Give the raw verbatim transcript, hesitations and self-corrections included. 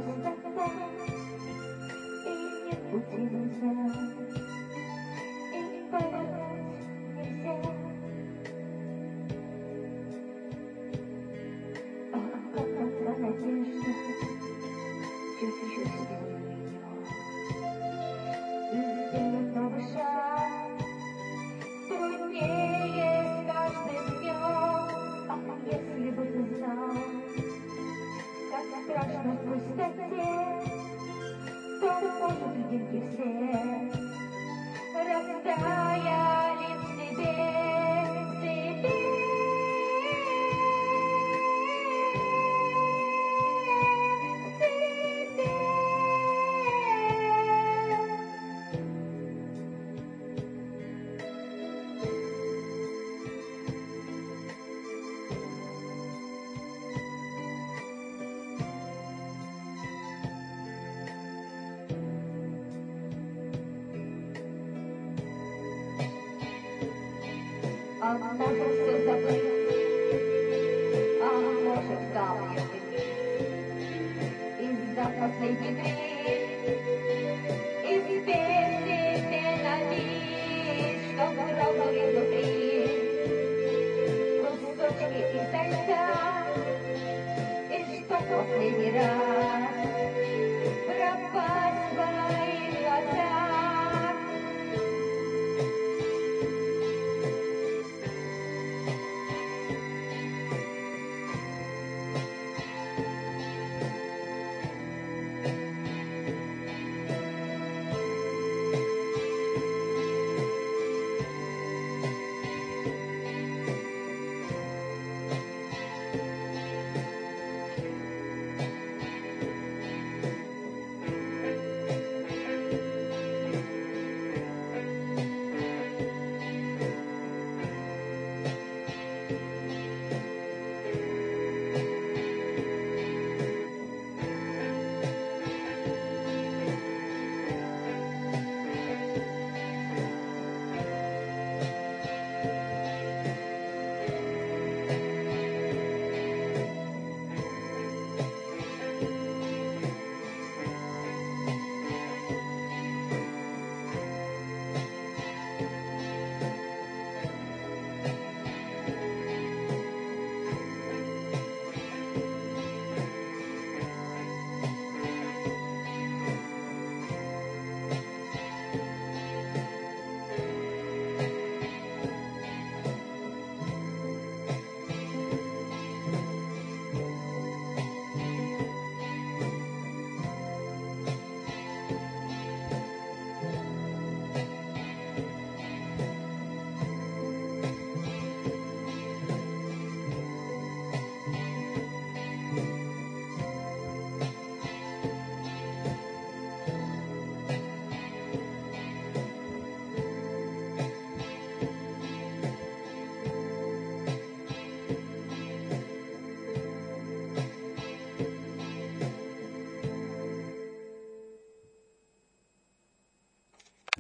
пустота, и нет пути назад, и повернуть нельзя. Ах, как эта надежда чуть-чуть ее сделать новый шаг труднее с каждым днем. Ах, если бы ты знал, как страшно в пустоте, то, может, единки все растаяли в себе, в себе. А может все забыть, а может в камне вниз, издав последний крик.